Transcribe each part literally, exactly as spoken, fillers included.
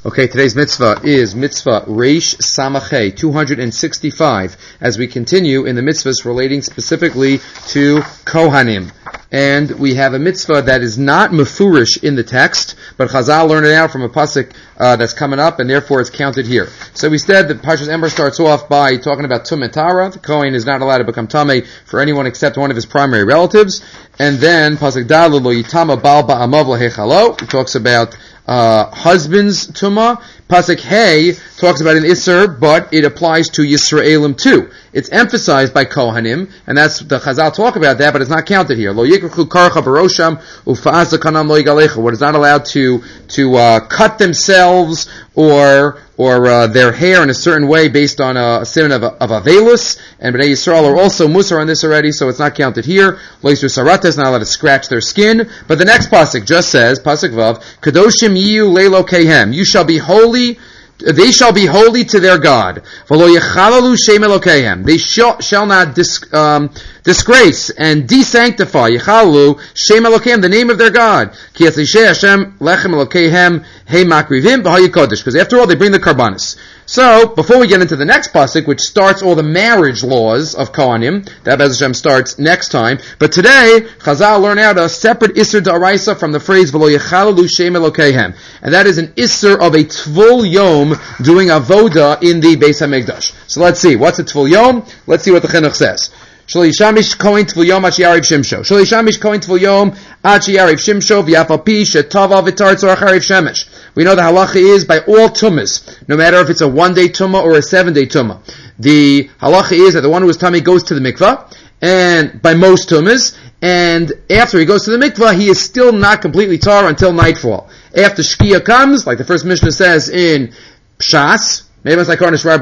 Okay, today's mitzvah is mitzvah Reish Samachay, two hundred sixty-five, as we continue in the mitzvahs relating specifically to Kohanim. And we have a mitzvah that is not mefurish in the text, but Chazal learned it out from a pasuk uh, that's coming up, and therefore it's counted here. So we said that Parshas Emor starts off by talking about Tum and Tara. The Kohen is not allowed to become Tameh for anyone except one of his primary relatives. And then pasuk Daled Lo Yitama Bal Ba'amav Lahechalo. It talks about uh husband's Tumah. Pasuk Hey talks about an Isser, but it applies to Yisraelim too. It's emphasized by Kohanim, and that's the Chazal talk about that, but it's not counted here. Lo yikruchu karcha barosham ufa'az kanam lo yigalecha. What is not allowed to to uh, cut themselves or or uh, their hair in a certain way based on a, a sin of, of avelus, and Bnei Yisrael are also musar on this already, so it's not counted here. Lo yisur sarata is not allowed to scratch their skin. But the next pasuk just says, pasuk vav, kadoshim yiyu leilo kehem. You shall be holy. They shall be holy to their God. They shall, shall not dis, um, disgrace and desanctify the name of their God. Because after all, they bring the karbanis. So, before we get into the next pasuk, which starts all the marriage laws of Kohanim, that Bez Hashem starts next time, but today, Chazal learn out a separate Isser D'Oraisa from the phrase, V'lo yechalalu Shem Elokehem. And that is an Isser of a Tvul Yom doing Avoda in the Beis HaMikdash. So let's see, what's a Tvul Yom? Let's see what the Chinuch says. Shlo yishamish kohen tvul yom achi yariv shimsho. Shlo yishamish kohen tvul yom achi yariv shimsho v'yafal pi shetaval v'tar tzorach hariv shemesh. We know the halacha is by all tumas, no matter if it's a one-day tumah or a seven-day tumah. The halacha is that the one who is tummy goes to the mikvah, and by most tumas, and after he goes to the mikvah, he is still not completely tar until nightfall. After Shkia comes, like the first Mishnah says in Pshas, when is that?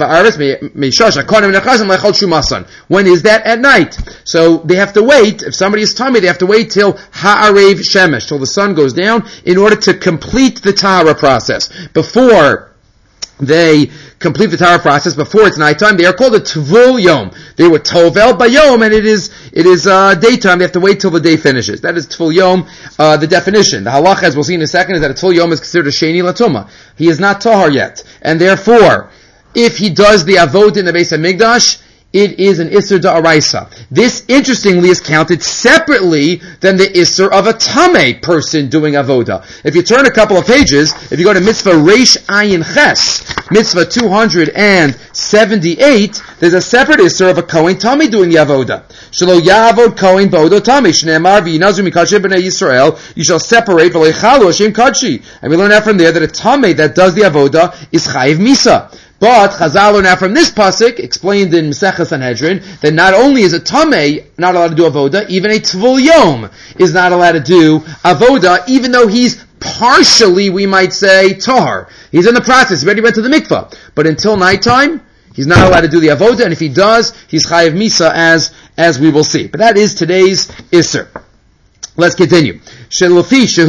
At night. So they have to wait. If somebody is tummy, they have to wait till ha'arev shemesh, till the sun goes down, in order to complete the tahara process. Before they complete the tahara process, before it's nighttime, they are called a tvul yom. They were tovel bayom, and it is it is uh, daytime. They have to wait till the day finishes. That is tvul yom. Uh, the definition, the halacha, as we'll see in a second, is that a tvul yom is considered a sheni latuma. He is not tahar yet, and therefore, if he does the avod in the Beis HaMikdash, it is an Isser D'Oraisa. This, interestingly, is counted separately than the Isser of a Tameh person doing Avoda. If you turn a couple of pages, if you go to Mitzvah Reish Ayin Ches, Mitzvah two hundred seventy-eight, there's a separate Isser of a Kohen Tameh doing the Avoda. Shelo Yavod Kohen Bodo Tameh, Shneimar V'yinazu Mikadshei B'nei Yisrael, you shall separate V'lo Yichalu Hashem Kadshi. And we learn out from there that a Tameh that does the Avoda is Chayiv Misa. But Chazal learn out from this pasuk, explained in Maseches Sanhedrin, that not only is a tamei not allowed to do avoda, even a tvul yom is not allowed to do avoda, even though he's partially, we might say, tahar. He's in the process. He already went to the mikvah, but until nighttime, he's not allowed to do the avoda, and if he does, he's chayiv misa, as as we will see. But that is today's isser. Let's continue. As we said,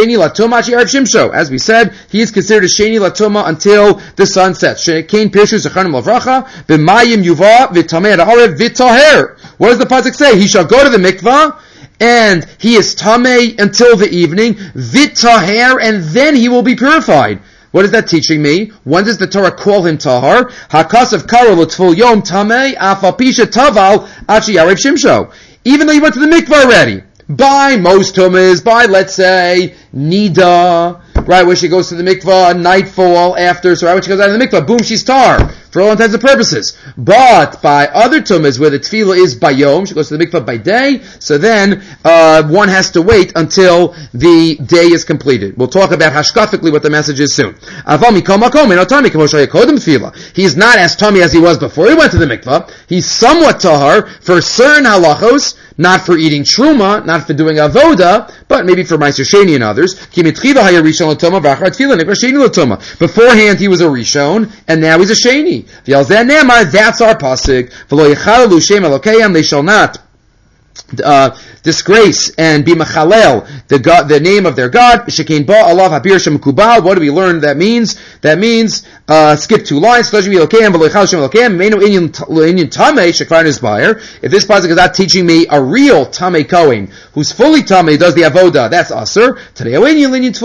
he is considered a sheni latuma until the sun sets. What does the pasuk say? He shall go to the mikvah, and he is tamei until the evening, vitaher, and then he will be purified. What is that teaching me? When does the Torah call him tahar? Hakasav karo l'tful yom tamei afal pisha taval achi yarev shimsho. Even though he went to the mikvah already. By most tumas, by, let's say, Nida, right, where she goes to the mikvah, nightfall, after, so right when she goes out of the mikvah, boom, she's tar, for all intents and purposes. But by other tumas, where the tefillah is by yom, she goes to the mikvah by day, so then, uh, one has to wait until the day is completed. We'll talk about hashkafically what the message is soon. He's not as tummy as he was before he went to the mikvah. He's somewhat tahar for certain halachos, not for eating truma, not for doing avoda, but maybe for Meiser Sheni and others. Beforehand he was a Rishon, and now he's a Sheni. That's our pasuk. They shall not Uh, disgrace and be machalel the God, the name of their God. Shekein ba alav habir shem kubal. What do we learn that means? That means uh, skip two lines. If this pasuk is not teaching me a real tamei kohen who's fully tamei does the avoda, that's aser. Today we learn it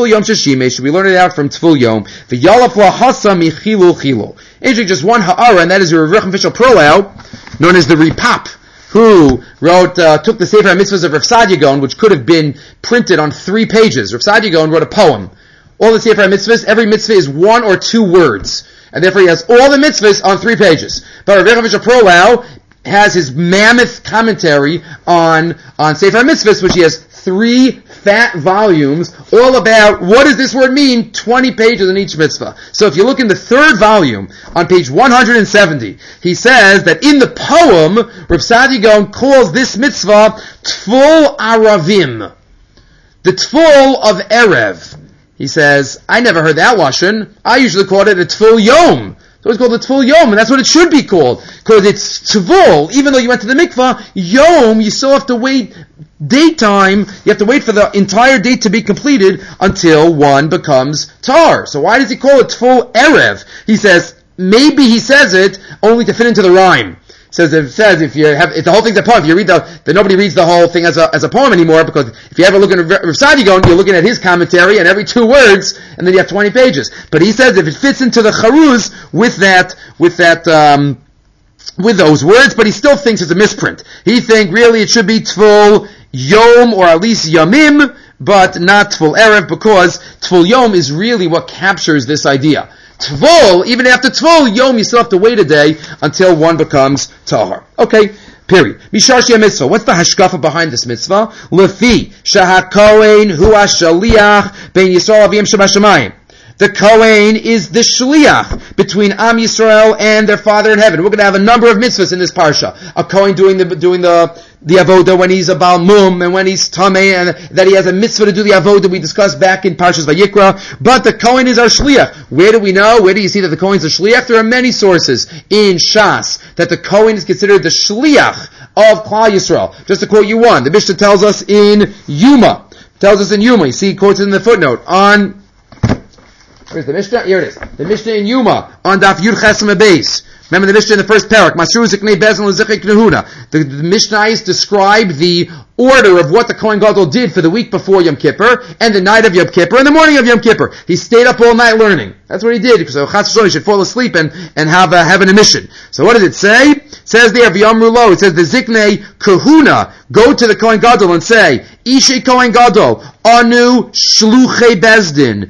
out from tful yom. The yalaf lahasa michilu chilu. Interesting, just one ha'ara, and that is your Revachim Fishel Prolau, known as the Repap, who wrote, uh, took the Sefer HaMitzvahs of Rav Sadia Gaon, which could have been printed on three pages. Rav Sadia Gaon wrote a poem. All the Sefer HaMitzvahs, every mitzvah is one or two words. And therefore he has all the mitzvahs on three pages. But Rav Fishel Prolau has his mammoth commentary on, on Sefer HaMitzvahs, which he has three fat volumes, all about what does this word mean, twenty pages in each mitzvah. So if you look in the third volume, on page one hundred seventy, he says that in the poem, Rav Sadia Gaon calls this mitzvah Tful Aravim, the Tful of Erev. He says, I never heard that lashon. I usually call it a Tful Yom. So it's called the Tful Yom, and that's what it should be called. Because it's Tvul, even though you went to the mikvah, Yom, you still have to wait daytime, you have to wait for the entire day to be completed until one becomes tar. So why does he call it Tful Erev? He says, maybe he says it only to fit into the rhyme. Says it says if you have if the whole thing's a poem, if you read the then nobody reads the whole thing as a as a poem anymore, because if you ever look at Rav Sadia Gaon, you're looking at his commentary and every two words, and then you have twenty pages. But he says if it fits into the charuz with that with that um, with those words, but he still thinks it's a misprint. He thinks really it should be Tful Yom or at least Yamim, but not Tful Erev, because Tful Yom is really what captures this idea. Tvul, even after Tvul, Yom, you still have to wait a day until one becomes Tahar. Okay, period. Mishar Shia Mitzvah. What's the hashkafa behind this mitzvah? Lefi, Shah Kohen, Hu HaShaliach, Ben Yisrael Avim Shabashamayim. The Kohen is the Shliach between Am Yisrael and their Father in heaven. We're going to have a number of mitzvahs in this parsha. A Kohen doing the doing the the avoda when he's a Baal Mum and when he's Tameh, and that he has a mitzvah to do the avoda we discussed back in Parshas Vayikra. But the Kohen is our Shliach. Where do we know? Where do you see that the Kohen is a Shliach? There are many sources in Shas that the Kohen is considered the Shliach of Klal Yisrael. Just to quote you one, the Mishnah tells us in Yuma, tells us in Yuma, you see, quotes it in the footnote, on Where's the Mishnah? Here it is. The Mishnah in Yuma on Daf Yud Chesem Beis. Remember the Mishnah in the first parak. Masru Ziknei Bezin L'Zichik Nehuda. The Mishnahs describe the order of what the Kohen Gadol did for the week before Yom Kippur and the night of Yom Kippur and the morning of Yom Kippur. He stayed up all night learning. That's what he did. So Chas V'Shalom, he should fall asleep and, and have a, have an emission. So what does it say? It says there, V'Yamru Lo, it says the Ziknei Kahuna, go to the Kohen Gadol and say, Ishe Kohen Gadol, Anu Shluchei Bezdin,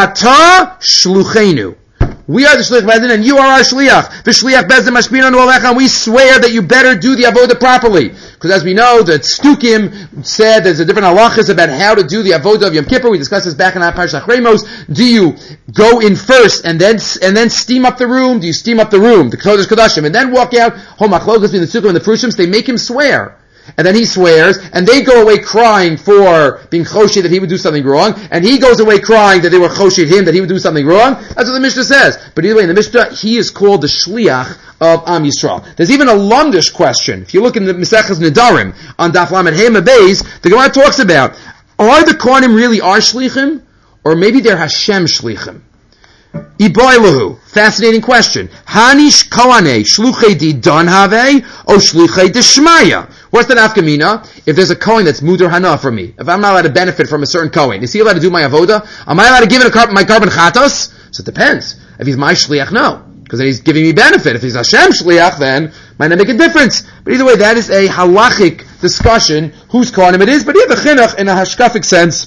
V'Ata Shlucheinu. We are the Shliach Bezdin and you are our Shliach. The Shliach Bezdin Mashpin Anu Alecha, and we swear that you better do the Avodah properly. Because as we know, the Stukim said there's a different halachas about how to do the Avodah of Yom Kippur. We discussed this back in our Parshas Achremos. Do you go in first and then and then steam up the room? Do you steam up the room, the Kodesh Kodashim, and then walk out? Hom Achlokas between the Sukkim and the Prushim, they make him swear. And then he swears, and they go away crying for being choshi that he would do something wrong, and he goes away crying that they were choshi him that he would do something wrong. That's what the Mishnah says. But either way, in the Mishnah, he is called the Shliach of Am Yisrael. There's even a Lumdish question. If you look in the Maseches Nedarim on Daf Lamed Hey Beis, the Gemara talks about, are the Kohanim really our Shlichim, or maybe they're Hashem Shlichim? Iboilahu. Fascinating question. Hanish Kohane Shluchei Di Don Have or Shluchei Deshmaya? What's the nafkamina? If there's a Kohen that's Mudar Hana for me, if I'm not allowed to benefit from a certain Kohen, is he allowed to do my avoda? Am I allowed to give it a car- my carbon chatos? So it depends. If he's my shliach, no. Because then he's giving me benefit. If he's Hashem shliach, then might not make a difference. But either way, that is a halachic discussion, whose Kohanim it is, but here the chinuch, in a hashkafic sense,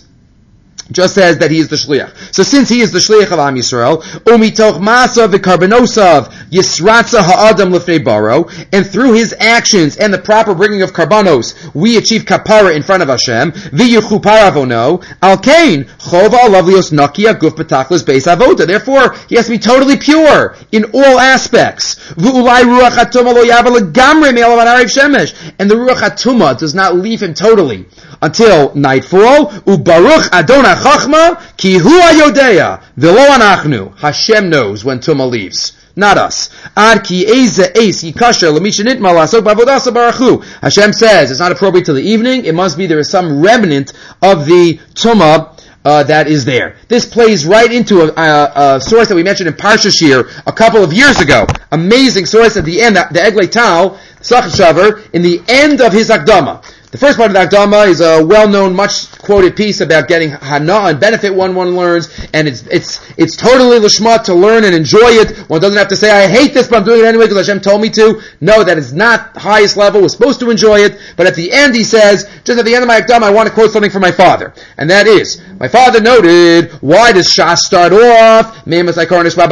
just says that he is the shliach. So since he is the shliach of Am Yisrael, umitoch masa v'karbanosav yisratza ha'adam lefnei baro, and through his actions and the proper bringing of karbanos, we achieve kapara in front of Hashem. V'yichupar avono al kain chova alavlios nakia guf betachlis beis avoda. Therefore, he has to be totally pure in all aspects. V'ulai ruach hatuma lo yava legamre me'alav ha'arev shemesh, and the ruach hatuma does not leave him totally until nightfall. Ubaruch Adonai Chachma ki hu hayodea v'lo anachnu. Hashem knows when Tumah leaves. not us. Ad ki eze eis yikasher l'misha nitma la'asok b'avodasa barachu. Hashem says it's not appropriate till the evening. It must be there is some remnant of the tumah Uh, that is there. This plays right into a, a, a source that we mentioned in Parsha Shir a couple of years ago. Amazing source at the end, the Eglei Tal, Sachet Shaver, in the end of his Akdama. The first part of the Akdama is a well-known, much-quoted piece about getting hana and benefit one one learns, and it's it's it's totally lishma to learn and enjoy it. One doesn't have to say, I hate this, but I'm doing it anyway because Hashem told me to. No, that is not highest level. We're supposed to enjoy it. But at the end, he says, just at the end of my Akdama, I want to quote something from my father. And that is, my father noted, why does Shas start off? Why does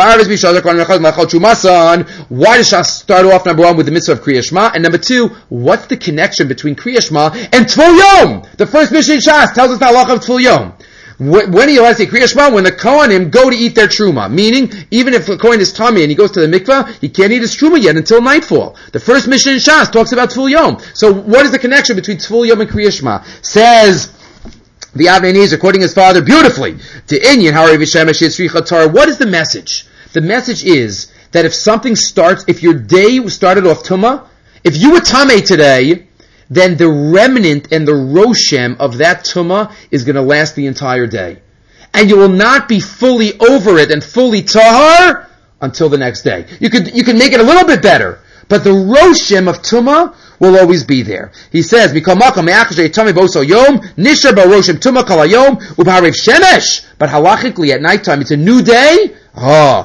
Shas start off, number one, with the mitzvah of Kriya Shema? And number two, what's the connection between Kriya Shema and Tful Yom? The first Mishnah in Shas tells us the halacha of Tful Yom. When are you allowed to say Kriya Shema? When the Kohanim go to eat their truma. Meaning, even if the Kohen is tummy and he goes to the mikvah, he can't eat his truma yet until nightfall. The first Mishnah in Shas talks about Tful Yom. So what is the connection between Tful Yom and Kriya Shema? Says the Avnei according his father, beautifully, to Inyan, Harav Shemesh Yitzricha Tar. What is the message? The message is that if something starts, if your day started off tumah, if you were tameh today, then the remnant and the roshem of that tumah is going to last the entire day. And you will not be fully over it and fully tahar until the next day. You could, you can make it a little bit better, but the roshem of tumah will always be there. He says, but halachically at nighttime, it's a new day. Oh,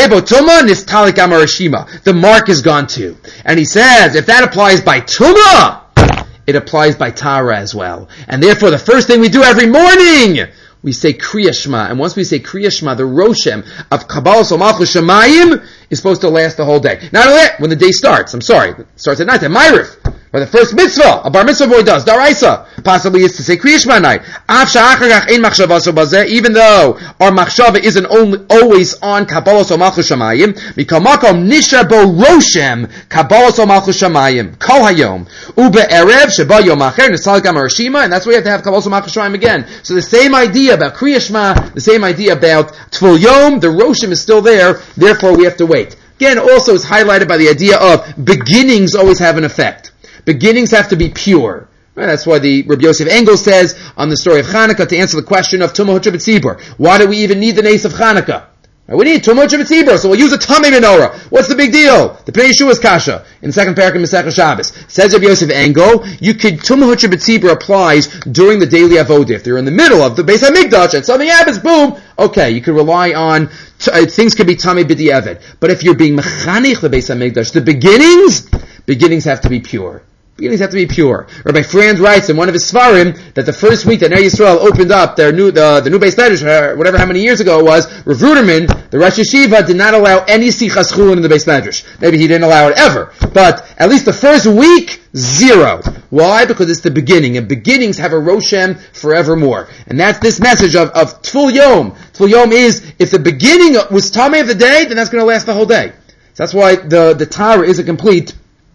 the mark is gone too. And he says, if that applies by tumah, it applies by Tara as well. And therefore, the first thing we do every morning, we say Kriya Shema. And once we say Kriya Shema, the Roshem of Kabbalah Malchus Shemayim is supposed to last the whole day. Not only that, when the day starts, I'm sorry, it starts at night, at Ma'ariv. Or the first mitzvah, a bar mitzvah boy does, Daraisa, possibly is to say Kriya Shema night. Even though our machshava isn't only, always on Kabbalah so Malchus Shemayim, mikamakom nisha bo roshem Kabbalah so Malchus Shemayim kol hayom ube erev sheba yom acher nisal gam arashima, and that's why we have to have Kabbalah so Malchus Shemayim again. So the same idea about Kriya Shema, the same idea about Tful Yom, the roshem is still there, therefore we have to wait. Again, also is highlighted by the idea of beginnings always have an effect. Beginnings have to be pure. Right? That's why the Rabbi Yosef Engel says on the story of Chanukah to answer the question of Tumah Hutra B'tzibur. Why do we even need the nace of Chanukah? Right? We need Tumah Hutra B'tzibur, so we'll use a Tamei menorah. What's the big deal? The Pnei Yeshua's kasha in the second parak of Masechah Shabbos. Says Rabbi Yosef Engel, you could Tumah Hutra B'tzibur applies during the daily avodah. If you're in the middle of the Beis HaMikdash and something happens, boom, okay, you can rely on t- uh, things could be Tamei B'di'evet. But if you're being mechanich the Beis HaMikdash, the beginnings, beginnings have to be pure. Beginnings have to be pure. Rabbi Franz writes in one of his svarim that the first week that Ner Yisrael opened up their new, the, the new Beis Medrash, whatever how many years ago it was, Rav Ruderman, the Rosh Yeshiva, did not allow any Sichas Chulin in the Beis Medrash. Maybe he didn't allow it ever. But at least the first week, zero. Why? Because it's the beginning, and beginnings have a Roshem forevermore. And that's this message of, of Tful Yom. Tful Yom is, if the beginning was Tamei of the day, then that's going to last the whole day. So that's why the, the Torah isn't complete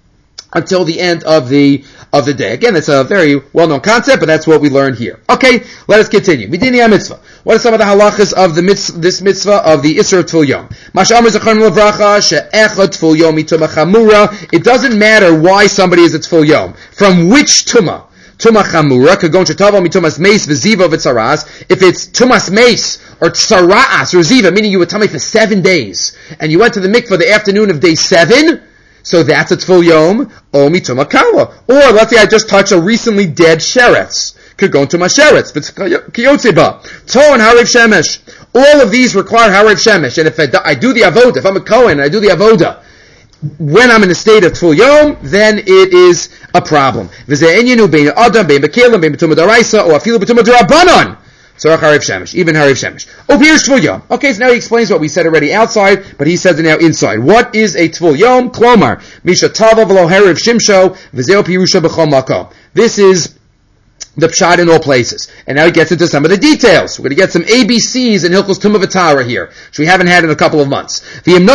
until the end of the of the day. Again, it's a very well-known concept, but that's what we learned here. Okay, let us continue. Midini HaMitzvah. What are some of the halachas of the mitzvah, this mitzvah of the Isra Tful Yom? Mash'amar Zechron Levracha she'echad Tful Yom mituma chamura. It doesn't matter why somebody is at Tful Yom. From which tumah? Tumah chamura, kagon shetava mitumas meis v'ziva v'tzaras. If it's tumas meis or tzaras or ziva, meaning you were tummy for seven days, and you went to the mikvah the afternoon of day seven, so that's a Tful Yom, o mituma kala. Or let's say I just touched a recently dead sheretz. Could go into my sheretz. Kiyotzeba. To and Harav Shemesh. All of these require Harav Shemesh. And if I, I do the avoda, if I'm a Kohen and I do the avoda, when I'm in a state of Tful Yom, then it is a problem. So Harav Shemesh, even Harav Shemesh. Oh, here's Tful Yom. Okay, so now he explains what we said already outside, but he says it now inside. What is a Tful Yom? Klomar, Misha Tava v'lo Harav Shimsho v'zeo pirusha b'chol makom. This is the pshat in all places. And now he gets into some of the details. We're going to get some A B Cs in Hilchos Tumah V'Tara here, which we haven't had in a couple of months. If a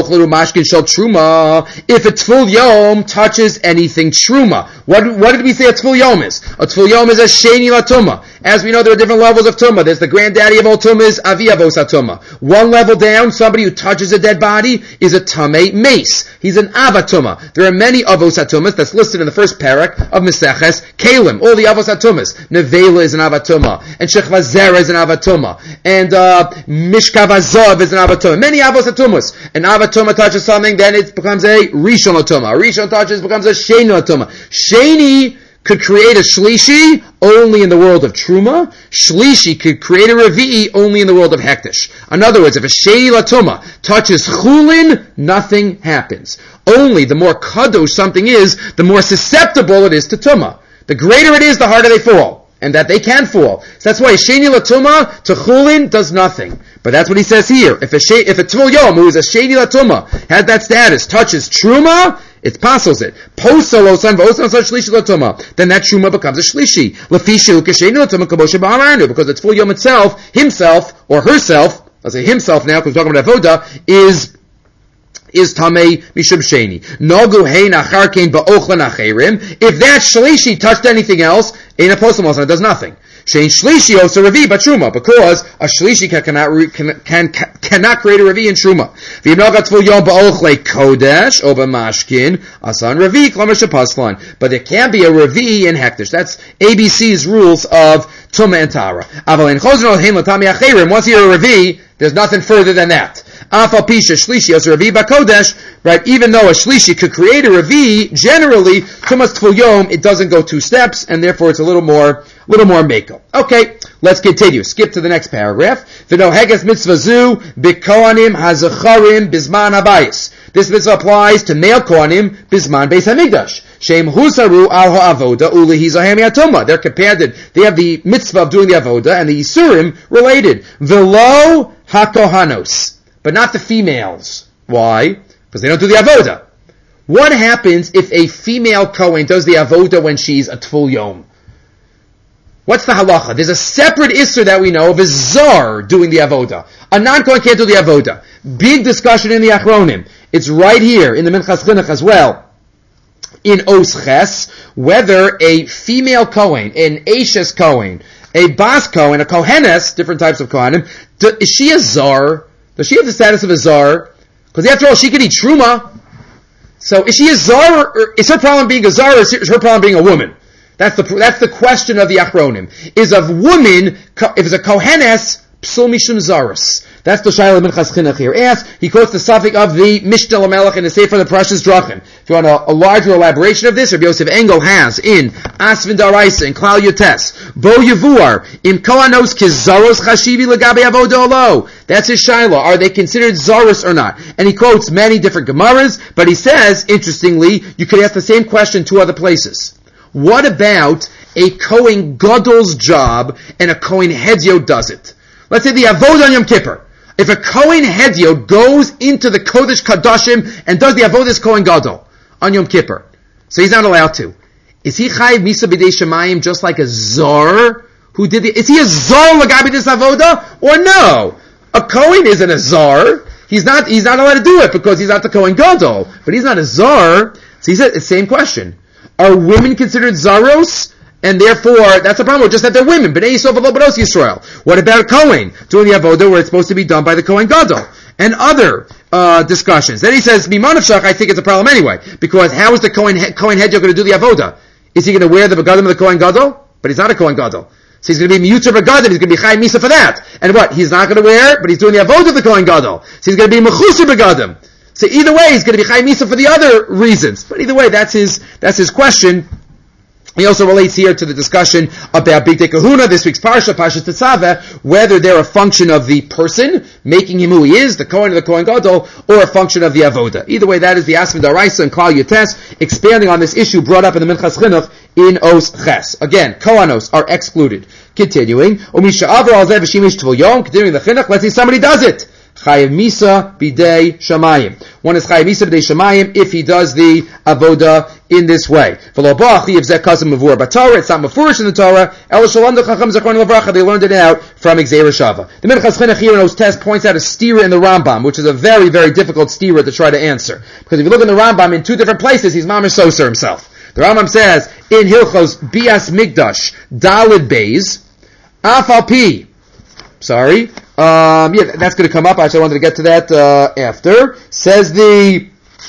Tful Yom touches anything Truma, what, what did we say a Tful Yom is? A Tful Yom is a Sheni La Tumah. As we know, there are different levels of Tumah. There's the granddaddy of all Tumahs, Avi Avos HaTumah. One level down, somebody who touches a dead body is a Tamei Mace. He's an Avatumah. There are many Avos HaTumahs that's listed in the first parak of Meseches Kalim. All the Avos HaTumahs. Nevela is an Avatuma, and Shechva Zera is an Avatuma, and uh, Mishkav Azov is an Avatuma. Many Avos HaTumas. An Avatuma touches something, then it becomes a Rishon HaTuma. A Rishon touches, becomes a Sheni HaTuma. Sheni could create a Shlishi only in the world of Truma. Shlishi could create a Revi'i only in the world of Hektish. In other words, if a Sheni Latuma touches Chulin, nothing happens. Only the more Kadosh something is, the more susceptible it is to Tumah. The greater it is, the harder they fall. And that they can fall. So that's why Sheni Latuma to Chulin does nothing. But that's what he says here. If a she, if a Tvul Yom, who is a Sheni Latuma, has that status, touches Truma, it passes it. Posalosan v'osan shlishi Latuma, then that Truma becomes a Shlishi. Lefishu k'Sheni Latuma kaboshe ba'aranu, because the Tvul Yom itself, himself, or herself, let's say himself now, because we're talking about Avoda, is is Tamei Mishum Sheni. Nogu hein achar kein ba'ochlan acherim. If that Shlishi touched anything else, ein apostle it does nothing. Shein Shlishi also Revi but Truma, because a Shlishi cannot can, can, can, cannot create a Revi in Truma. V'imnoga Tvul Yom ba'ochle Kodesh o b'mashkin asan Revi klomer shepaslan. But there can be a Revi in Hektish. That's A B C's rules of Tumah and Tara. Aval ein chozron hein l'tamei acherim. Once you're a Revi, there's nothing further than that. Afal pisha shlishi as Revi b'kodesh, right? Even though a shlishi could create a Revi, generally Tumas Tvul Yom it doesn't go two steps, and therefore it's a little more, little more meko. Okay, let's continue. Skip to the next paragraph. V'noheges mitzvah zu b'kohanim hazacharim bizman habayis. This mitzvah applies to male kohanim bizman beis hamikdash. Shem husaru al ha'avoda ulehi zahem yatumah. They're compared. They have the mitzvah of doing the avoda and the yisurim related. V'lo hakohanos. But not the females. Why? Because they don't do the avoda. What happens if a female Kohen does the avoda when she's a Tvul Yom? What's the halacha? There's a separate isser that we know of a zar doing the avoda. A non-Kohen can't do the avoda. Big discussion in the Achronim. It's right here in the Minchas Chinuch as well. In Os Ches, whether a female Kohen, an Ashes Kohen, a Bas Kohen, a Kohenes, different types of Kohanim, is she a zar? Does she have the status of a zar? Because after all, she could eat truma. So is she a zar, or is her problem being a zar, or is her problem being a woman? That's the that's the question of the Achronim. Is a woman, if it's a kohenes, psul mishum zaris? That's the Shaila Minchas Chinuch here. Asks, he quotes the suffix of the Mishnah Lamelech in the Sefer the Precious Drachim. If you want a, a larger elaboration of this, Rabbi Yosef Engel has in Asvin Daraisa in Klal Yotes, Bo Yevuar, Im Kohanos Kizaros Chashivi Legabe Avoda Olo. That's his Shaila. Are they considered Zaros or not? And he quotes many different Gemaras, but he says, interestingly, you could ask the same question two other places. What about a Kohen Gadol's job and a Kohen Hedyot does it? Let's say the Avodah on Yom Kippur. If a Kohen Hedyot goes into the Kodesh Kadashim and does the Avodah Kohen Gadol on Yom Kippur, so he's not allowed to. Is he Chayiv Misa B'dei Shemayim just like a Zar who did the, is he a Zar Lagabi this Avodah? Or no? A Kohen isn't a Zar. He's not, he's not allowed to do it because he's not the Kohen Gadol. But he's not a Zar. So he said the same question. Are women considered Zaros? And therefore, that's a problem, just that they're women. B'nai Yisrael v'lo b'nos Yisrael. What about Kohen doing the avodah where it's supposed to be done by the Kohen Gadol? And other uh, discussions. Then he says, Miman of Shach, I think it's a problem anyway. Because how is the Kohen, Kohen Hedyot going to do the avodah? Is he going to wear the begadim of the Kohen Gadol? But he's not a Kohen Gadol. So he's going to be miyuter begadim, he's going to be Chayim Misa for that. And what? He's not going to wear, but he's doing the avodah of the Kohen Gadol. So he's going to be mechuser begadim. So either way, he's going to be Chayim Misa for the other reasons. But either way, that's his, that's his question. He also relates here to the discussion about Bigdei Kahuna, this week's Parsha, Parsha Tetzaveh, whether they're a function of the person, making him who he is, the Kohen or the Kohen Gadol, or a function of the Avodah. Either way, that is the Asvin Daraisa and Klal Yotes, expanding on this issue brought up in the Minchas Chinuch in Os Ches. Again, Kohanos are excluded. Continuing, Umisha Avra al Zev Shimish Tvul Yom, continuing the Chinuch, let's see somebody does it. chayiv misa bidei shamayim. One is chayiv misa bidei shamayim if he does the avoda in this way. It's not mafurish in the Torah. They learned it out from Gzeira Shava. The Minchas Chinuch here in those tests points out a stira in the Rambam, which is a very, very difficult stira to try to answer. Because if you look in the Rambam in two different places, he's mamish soser himself. The Rambam says in Hilchos Bias Migdash Dalid Beis Afal Pi. Sorry, um, yeah, that's going to come up. Actually, I wanted to get to that uh, after. Says the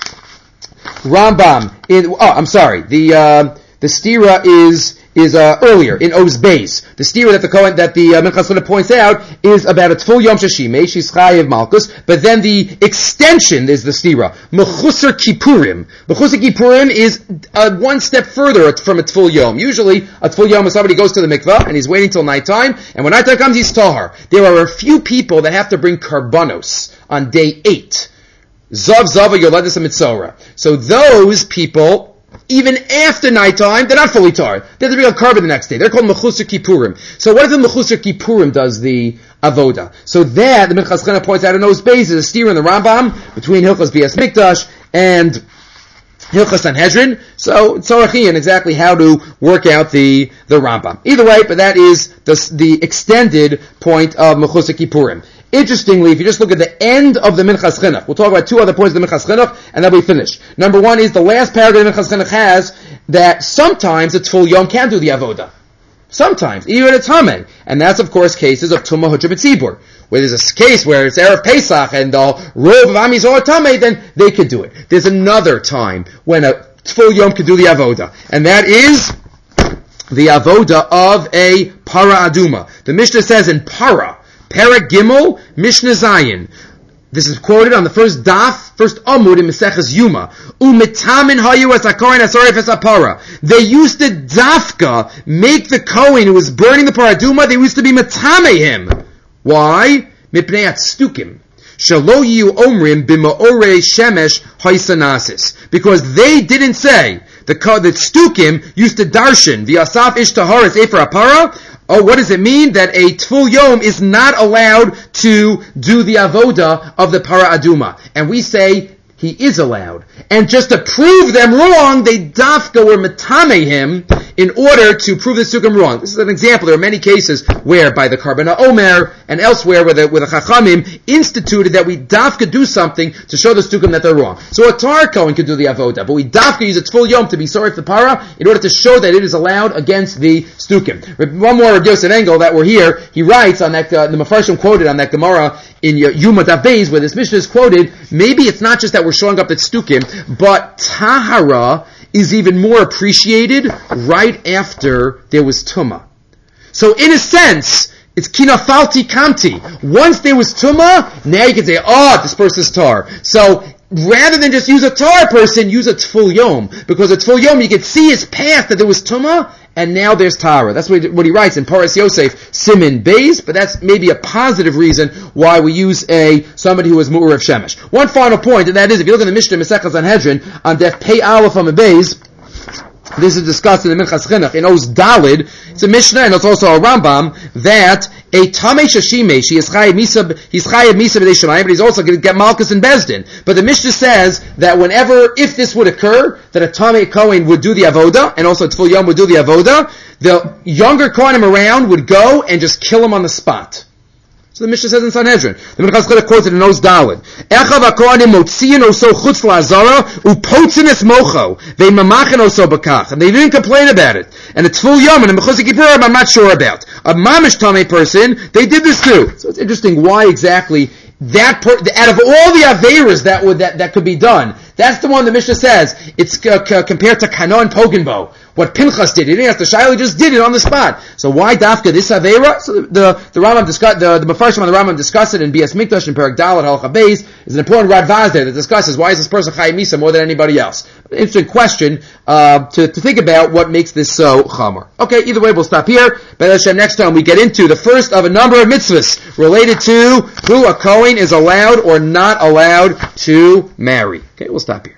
Rambam. In, oh, I'm sorry. The uh, the stira is is uh, earlier in Oz Beis. The stira that the Kohen, that the uh, Minchas Chinuch points out is about a Tful Yom Sheshimei, she's Chayev Malkus, but then the extension is the stira. Mechusar Kippurim. Mechusar Kippurim is uh, one step further from a Tful Yom. Usually, a Tful Yom is somebody goes to the mikvah and he's waiting till nighttime, and when nighttime comes, he's tahar. There are a few people that have to bring karbanos on day eight. Zav Zava Yoledis Mitzora. So those people, even after nighttime, they're not fully tar. They have to bring a carbon the next day. They're called Mechusar Kippurim. So what if the Mechusar Kippurim does the avoda? So that, the Minchas Chinuch points out in those bases, a steer in the Rambam between Hilchos Bias Mikdash and Hilchos Sanhedrin. So, Tzorach exactly how to work out the, the Rambam. Either way, but that is the, the extended point of Mechusar Kippurim. Interestingly, if you just look at the end of the Minchas Chinuch, we'll talk about two other points of the Minchas Chinuch, and then we finish. Number one is the last paragraph the Minchas Chinuch has that sometimes a Tful Yom can do the avoda. Sometimes, even a Tameh. And that's, of course, cases of Tumah Hudra B'tzibur. Where there's a case where it's Erev Pesach and the Rov of Am Yisrael Tameh, then they could do it. There's another time when a Tful Yom can do the avoda. And that is the avoda of a Para Aduma. The Mishnah says in Para, Perek Gimel, Mishnah Zayin. This is quoted on the first daf, first amud in Maseches Yuma. Umitamin hayu es hakohen asarif es hapara. They used to dafka make the kohen who was burning the paraduma. They used to be matame him. Why? Mipnei atztukim. Shalo yiu omrim b'maorei shemesh haisanasis. Because they didn't say the the tztukim used to darshan v'asaf ish taharis efer hapara. Oh, what does it mean? That a Tful Yom is not allowed to do the avoda of the Para Aduma. And we say he is allowed. And just to prove them wrong, they dafka were matame him in order to prove the Sukkim wrong. This is an example. There are many cases where by the Karbana Omer and elsewhere where the, where the Chachamim instituted that we dafka do something to show the Sukkim that they're wrong. So a Tar Kohen could do the avoda, but we dafka use a Tful Yom to be sorry for the Para in order to show that it is allowed against the Sukkim. One more Rabbi Yosef Engel that we're here, he writes on that, uh, the Mefarshim quoted on that Gemara in Yuma Daf Beis where this Mishnah is quoted, maybe it's not just that we're showing up at Stukim, but Tahara is even more appreciated right after there was Tumah. So in a sense, it's kinafalti kamti. Once there was Tumah, now you can say, oh, this person's tar. So rather than just use a tar person, use a Tful Yom. Because a Tful Yom, you can see his path that there was Tumah, and now there's Tara. That's what he, what he writes in Paras Yosef, Simin Beis, but that's maybe a positive reason why we use a somebody who is Mu'ur of Shemesh. One final point, and that is, if you look at the Mishnah Masechah Sanhedrin, on Def Pei Aleph on the Beis, this is discussed in the Minchas Chinuch, in Oz Dalid, it's a Mishnah, and it's also a Rambam, that a Tamei Shashimei, he is Chayev Misa, he's Chayev Misa B'dei Shemayim, but he's also going to get Malkus and Bezdin. But the Mishnah says that whenever, if this would occur, that a Tamei Kohen would do the Avoda, and also a Tful Yom would do the Avoda, the younger Kohanim around would go and just kill him on the spot. So the Mishnah says in Sanhedrin. The Minchas Chinuch quotes it in Oz Dalid. Echav HaKohanim motziyin oso chutz la'azara upotzin es mocho ve'mamachen oso bakach. And they didn't complain about it. And the Tful Yom and the Mechusar Kippurim I'm not sure about. A mamish tamei person, they did this too. So it's interesting why exactly that per, out of all the Averas that would that, that could be done, that's the one the Mishnah says it's uh, c- compared to Kana and Pogenbo. What Pinchas did, he didn't ask the Shaila, he just did it on the spot. So why Dafka this Avera? So the the, the Rambam discuss the the Mefarshim on the Rambam discuss it in Bias Mikdash and Perek Dalet Halacha Beis. Is an important Radvaz there that discusses why is this person Chayev Misa more than anybody else. Interesting question uh, to to think about what makes this so Chamor. Okay, either way we'll stop here. But Hashem, next time we get into the first of a number of mitzvahs related to who a Kohen is allowed or not allowed to marry. Okay, we'll stop here.